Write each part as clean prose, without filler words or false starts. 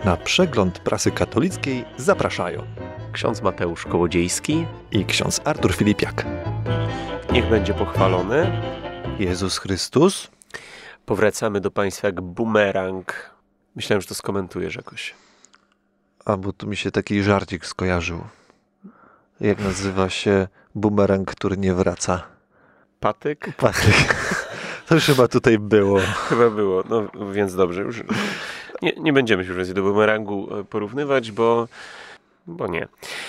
Na przegląd prasy katolickiej zapraszają ksiądz Mateusz Kołodziejski i ksiądz Artur Filipiak. Niech będzie pochwalony Jezus Chrystus. Powracamy do Państwa jak bumerang. Myślałem, że to skomentujesz jakoś. A bo tu mi się taki żarcik skojarzył. Jak nazywa się bumerang, który nie wraca? Patyk? Patyk. To już chyba tutaj było. Chyba było, no więc dobrze. Już nie będziemy się już do bumerangu porównywać, bo nie.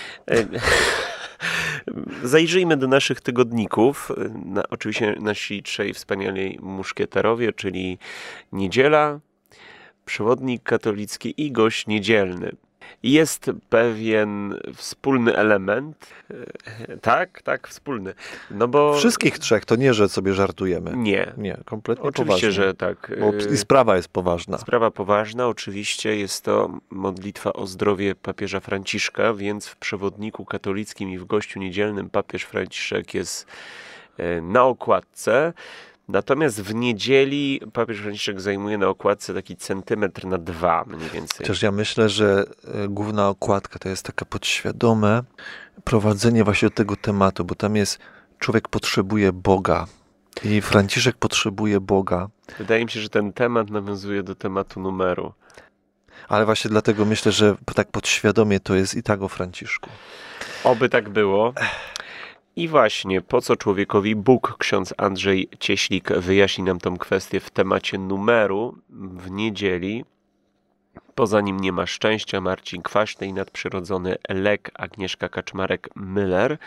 Zajrzyjmy do naszych tygodników. Oczywiście nasi trzej wspaniali muszkieterowie, czyli Niedziela, Przewodnik Katolicki i Gość Niedzielny. Jest pewien wspólny element. Tak, wspólny. No bo Wszystkich trzech, to nie, że sobie żartujemy. Nie, kompletnie oczywiście, poważnie. że tak. I sprawa jest poważna. Sprawa poważna, oczywiście jest to modlitwa o zdrowie papieża Franciszka, więc w Przewodniku Katolickim i w Gościu Niedzielnym papież Franciszek jest na okładce. Natomiast w niedzieli papież Franciszek zajmuje na okładce taki 1,2 centymetry mniej więcej. Chociaż ja myślę, że główna okładka to jest taka podświadome prowadzenie właśnie do tego tematu, bo tam jest człowiek potrzebuje Boga i Franciszek potrzebuje Boga. Wydaje mi się, że ten temat nawiązuje do tematu numeru. Ale właśnie dlatego myślę, że tak podświadomie to jest i tak o Franciszku. Oby tak było. I właśnie, po co człowiekowi Bóg? Ksiądz Andrzej Cieślik wyjaśni nam tą kwestię w temacie numeru w niedzieli. Poza nim nie ma szczęścia, Marcin Kwaśny i nadprzyrodzony Lek, Agnieszka Kaczmarek-Müller.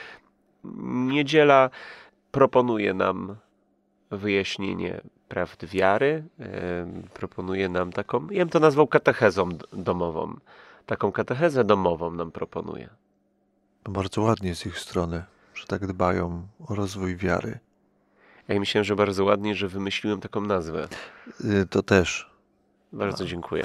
Niedziela proponuje nam wyjaśnienie prawd wiary. Proponuje nam taką, ja bym to nazwał katechezą domową. Taką katechezę domową nam proponuje. Bardzo ładnie z ich strony, że tak dbają o rozwój wiary. Ja myślałem, że bardzo ładnie, że wymyśliłem taką nazwę. To też. Bardzo dziękuję.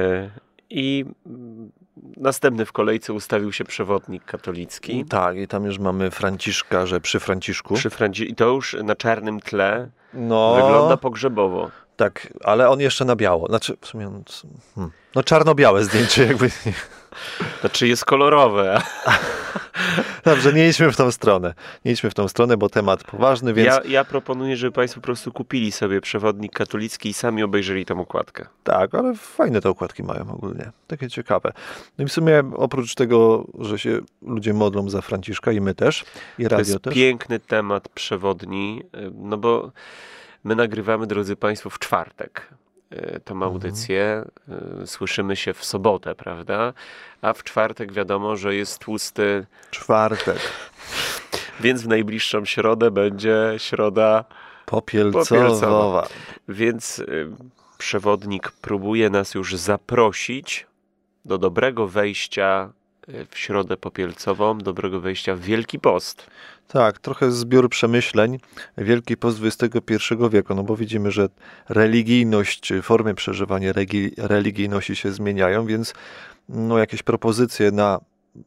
I następny w kolejce ustawił się Przewodnik Katolicki. Tak, i tam już mamy Franciszka, że przy Franciszku. I to już na czarnym tle wygląda pogrzebowo. Tak, ale on jeszcze na biało. Znaczy, w sumie no czarno-białe zdjęcie jakby. Znaczy jest kolorowe. Dobrze, nie idźmy w tą stronę. Nie idźmy w tą stronę, bo temat poważny, więc... Ja proponuję, żeby Państwo po prostu kupili sobie Przewodnik Katolicki i sami obejrzeli tę okładkę. Tak, ale fajne te okładki mają ogólnie. Takie ciekawe. No i w sumie oprócz tego, że się ludzie modlą za Franciszka i my też, i radio też. To jest piękny temat przewodni, no bo my nagrywamy, drodzy Państwo, w czwartek. Tą audycję. Słyszymy się w sobotę, prawda? A w czwartek wiadomo, że jest tłusty czwartek. Więc w najbliższą środę będzie środa popielcowa. Więc przewodnik próbuje nas już zaprosić do dobrego wejścia w środę popielcową, dobrego wejścia w Wielki Post. Tak, trochę zbiór przemyśleń. Wielki Post XXI wieku, no bo widzimy, że religijność, formy przeżywania religijności się zmieniają, więc no jakieś propozycje na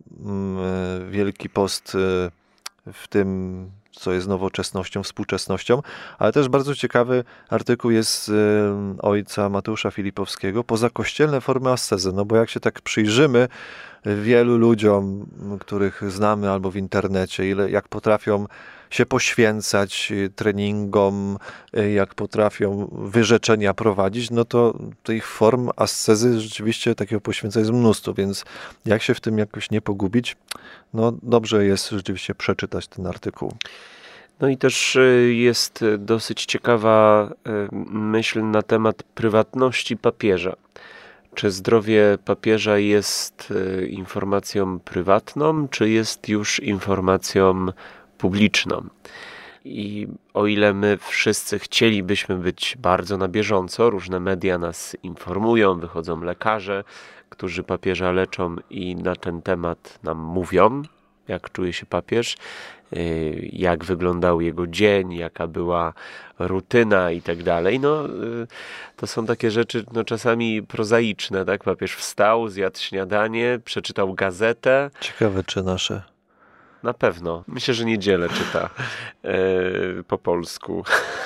Wielki Post w tym, co jest nowoczesnością, współczesnością, ale też bardzo ciekawy artykuł jest ojca Mateusza Filipowskiego, pozakościelne formy ascezy, no bo jak się tak przyjrzymy wielu ludziom, których znamy albo w internecie, jak potrafią się poświęcać treningom, jak potrafią wyrzeczenia prowadzić, no to tych form ascezy rzeczywiście takiego poświęcenia jest mnóstwo, więc jak się w tym jakoś nie pogubić, no dobrze jest rzeczywiście przeczytać ten artykuł. No i też jest dosyć ciekawa myśl na temat prywatności papieża. Czy zdrowie papieża jest informacją prywatną, czy jest już informacją publiczną? I o ile my wszyscy chcielibyśmy być bardzo na bieżąco, różne media nas informują, wychodzą lekarze, którzy papieża leczą i na ten temat nam mówią, jak czuje się papież, jak wyglądał jego dzień, jaka była rutyna i tak dalej. No, to są takie rzeczy czasami prozaiczne, tak? Papież wstał, zjadł śniadanie, przeczytał gazetę. Ciekawe, czy nasze. Na pewno. Myślę, że Niedzielę czyta po polsku.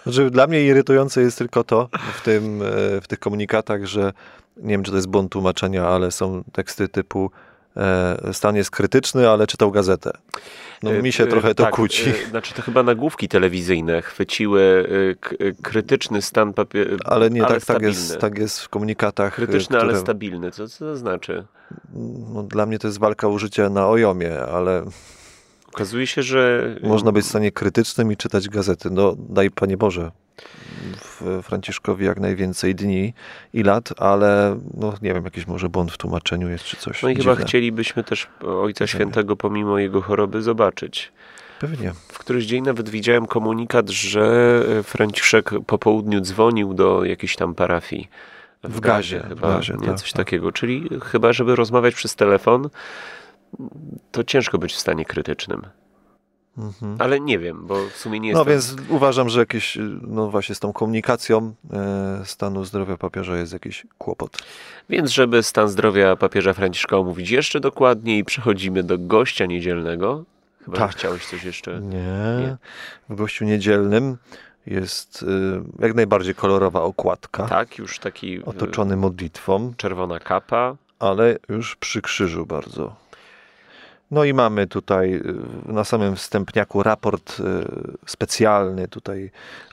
Znaczy, dla mnie irytujące jest tylko to w tych komunikatach, że nie wiem, czy to jest błąd tłumaczenia, ale są teksty typu stan jest krytyczny, ale czytał gazetę. No mi się trochę to tak, kłóci. Znaczy to chyba nagłówki telewizyjne chwyciły krytyczny stan papieru, Ale nie, ale tak jest w komunikatach. krytyczny, ale stabilny. Co to znaczy? No, dla mnie to jest walka o życie na ojomie, ale Okazuje się, że można być w stanie krytycznym i czytać gazety. No daj Panie Boże Franciszkowi jak najwięcej dni i lat, ale no nie wiem, jakiś może błąd w tłumaczeniu jest czy coś. No i dziwne. chyba chcielibyśmy też Ojca Świętego pomimo jego choroby zobaczyć. Pewnie. W któryś dzień nawet widziałem komunikat, że Franciszek po południu dzwonił do jakiejś tam parafii. W Gazie chyba, w Gazie, nie? tak, Coś tak. takiego. Czyli chyba, żeby rozmawiać przez telefon, to ciężko być w stanie krytycznym. Mhm. Ale nie wiem, bo w sumie nie No jestem... więc uważam, że jakieś, no właśnie z tą komunikacją stanu zdrowia papieża jest jakiś kłopot. Więc żeby stan zdrowia papieża Franciszka omówić jeszcze dokładniej, przechodzimy do gościa niedzielnego. Chyba że Tak. chciałeś coś jeszcze... Nie. W gościu niedzielnym jest jak najbardziej kolorowa okładka, Tak, już taki otoczony modlitwą, czerwona kapa. ale już przy krzyżu bardzo. No i mamy tutaj na samym wstępniaku raport specjalny, tutaj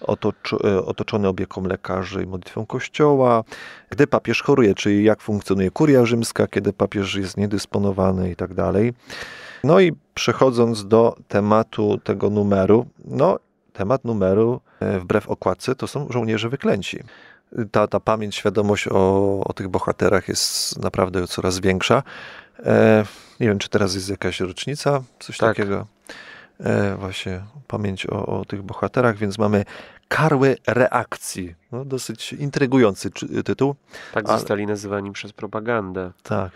otoczony opieką lekarzy i modlitwą Kościoła, gdy papież choruje, czyli jak funkcjonuje kuria rzymska, kiedy papież jest niedysponowany i tak dalej. No i przechodząc do tematu tego numeru, no temat numeru wbrew okładce to są żołnierze wyklęci. Ta pamięć, świadomość o tych bohaterach jest naprawdę coraz większa. Nie wiem, czy teraz jest jakaś rocznica, coś Tak. takiego. Właśnie pamięć o tych bohaterach, więc mamy Karły reakcji. No, dosyć intrygujący tytuł. Tak zostali nazywani przez propagandę. Tak,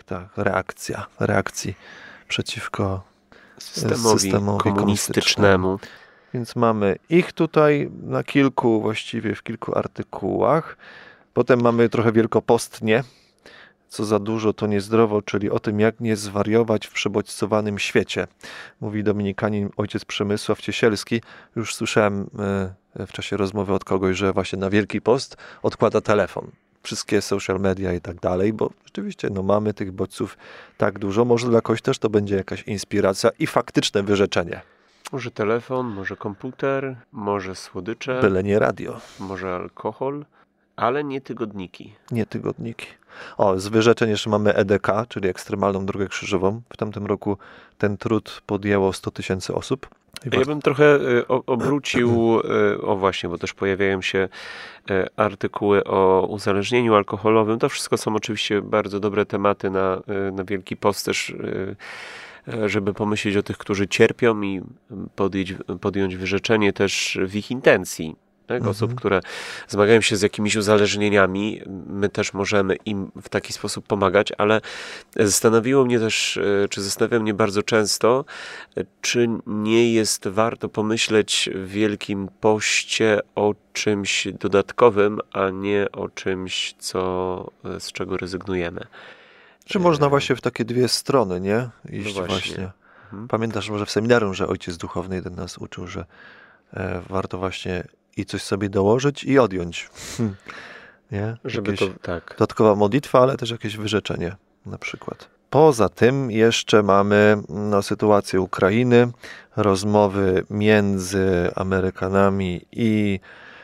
reakcji przeciwko Systemowi komunistycznemu. Więc mamy ich tutaj właściwie w kilku artykułach. Potem mamy trochę wielkopostnie. Co za dużo, to niezdrowo, czyli o tym, jak nie zwariować w przebodźcowanym świecie. Mówi dominikanin ojciec Przemysław Ciesielski. Już słyszałem w czasie rozmowy od kogoś, że właśnie na Wielki Post odkłada telefon. Wszystkie social media i tak dalej, bo rzeczywiście mamy tych bodźców tak dużo. Może dla kogoś też to będzie jakaś inspiracja i faktyczne wyrzeczenie. Może telefon, może komputer, może słodycze, Byle nie radio. może alkohol, ale nie tygodniki. Nie tygodniki. Z wyrzeczeń jeszcze mamy EDK, czyli Ekstremalną Drogę Krzyżową. W tamtym roku ten trud podjęło 100 000 osób. Ja bym trochę obrócił, właśnie, bo też pojawiają się artykuły o uzależnieniu alkoholowym. To wszystko są oczywiście bardzo dobre tematy na Wielki Post też, żeby pomyśleć o tych, którzy cierpią i podjąć wyrzeczenie też w ich intencji. Tak? Osób, które zmagają się z jakimiś uzależnieniami, my też możemy im w taki sposób pomagać, ale zastanawia mnie bardzo często, czy nie jest warto pomyśleć w Wielkim Poście o czymś dodatkowym, a nie o czymś, z czego rezygnujemy. Czy można właśnie w takie dwie strony, nie? Iść No właśnie. Pamiętasz może w seminarium, że ojciec duchowny jeden nas uczył, że warto właśnie i coś sobie dołożyć i odjąć. Nie? Żeby to, tak. Dodatkowa modlitwa, ale też jakieś wyrzeczenie na przykład. Poza tym jeszcze mamy sytuację Ukrainy, rozmowy między Amerykanami i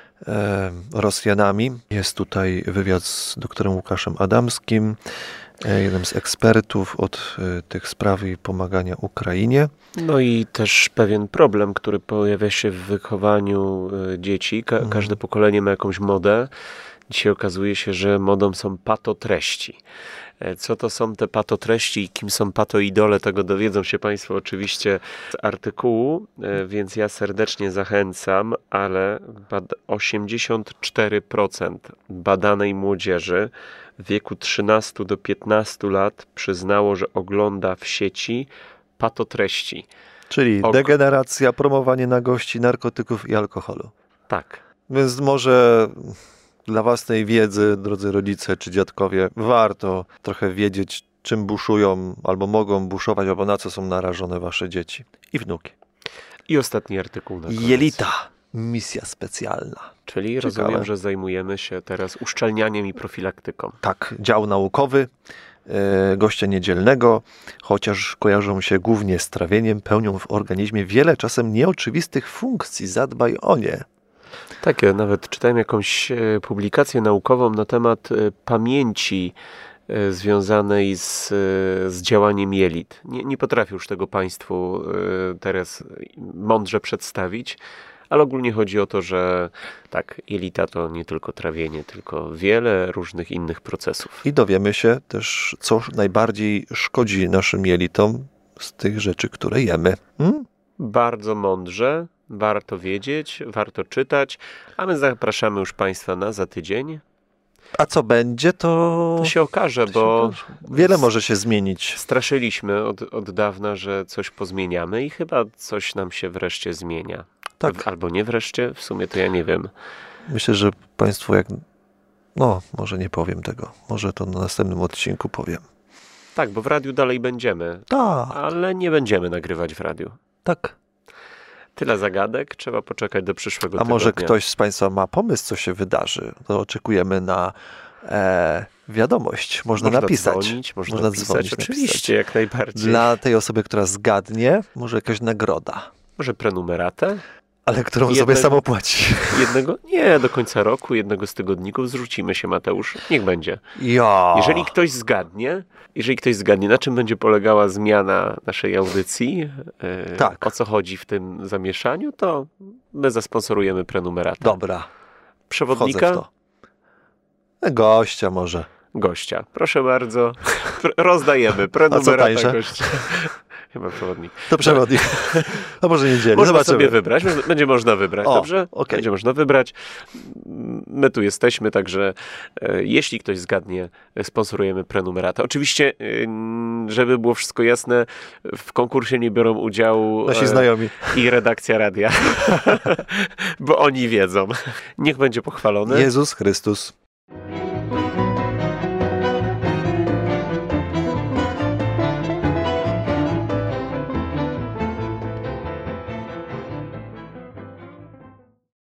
Rosjanami. Jest tutaj wywiad z doktorem Łukaszem Adamskim, jednym z ekspertów od tych spraw i pomagania Ukrainie. No i też pewien problem, który pojawia się w wychowaniu dzieci. Każde pokolenie ma jakąś modę. Dzisiaj okazuje się, że modą są patotreści. Co to są te patotreści i kim są patoidole, tego dowiedzą się Państwo oczywiście z artykułu, więc ja serdecznie zachęcam, ale 84% badanej młodzieży w wieku 13 do 15 lat przyznało, że ogląda w sieci patotreści. Czyli degeneracja, promowanie nagości, narkotyków i alkoholu. Tak. Więc może dla własnej wiedzy, drodzy rodzice czy dziadkowie, warto trochę wiedzieć, czym buszują, albo mogą buszować, albo na co są narażone wasze dzieci i wnuki. I ostatni artykuł na koniec. Jelita. misja specjalna. Czyli Ciekawe. rozumiem, że zajmujemy się teraz uszczelnianiem i profilaktyką. Tak, dział naukowy, gościa niedzielnego, chociaż kojarzą się głównie z trawieniem, pełnią w organizmie wiele czasem nieoczywistych funkcji. Zadbaj o nie. Tak, ja nawet czytałem jakąś publikację naukową na temat pamięci związanej z działaniem jelit. Nie potrafię już tego Państwu teraz mądrze przedstawić, ale ogólnie chodzi o to, że tak, jelita to nie tylko trawienie, tylko wiele różnych innych procesów. I dowiemy się też, co najbardziej szkodzi naszym jelitom z tych rzeczy, które jemy. Bardzo mądrze, warto wiedzieć, warto czytać, a my zapraszamy już Państwa za tydzień. A co będzie, to się okaże, bo wiele może się zmienić. Straszyliśmy od dawna, że coś pozmieniamy i chyba coś nam się wreszcie zmienia. Tak. Albo nie wreszcie, w sumie to ja nie wiem. Myślę, że Państwo może nie powiem tego. Może to na następnym odcinku powiem. Tak, bo w radiu dalej będziemy. Tak. Ale nie będziemy nagrywać w radiu. Tak. Tyle zagadek, trzeba poczekać do przyszłego tygodnia. A może ktoś z Państwa ma pomysł, co się wydarzy? To oczekujemy na wiadomość. Można napisać. Dzwonić, można napisać. Oczywiście, jak najbardziej. Dla tej osoby, która zgadnie, może jakaś nagroda. Może prenumeratę? Ale którą sobie sam opłaci. Nie, do końca roku, jednego z tygodników zrzucimy się, Mateusz. Niech będzie. Ja. Jeżeli ktoś zgadnie, na czym będzie polegała zmiana naszej audycji, tak. O co chodzi w tym zamieszaniu, to my zasponsorujemy prenumeratę. Dobra. Przewodnika? Wchodzę w to. Gościa może. Gościa. Proszę bardzo. Rozdajemy prenumeratę gościa. Chyba przewodnik. To przewodnik. No może niedzielę. Można sobie wybrać. Będzie można wybrać. Dobrze? Okay. Będzie można wybrać. My tu jesteśmy, także jeśli ktoś zgadnie, sponsorujemy prenumeratę. Oczywiście, żeby było wszystko jasne, w konkursie nie biorą udziału nasi znajomi i redakcja radia, bo oni wiedzą. Niech będzie pochwalony Jezus Chrystus.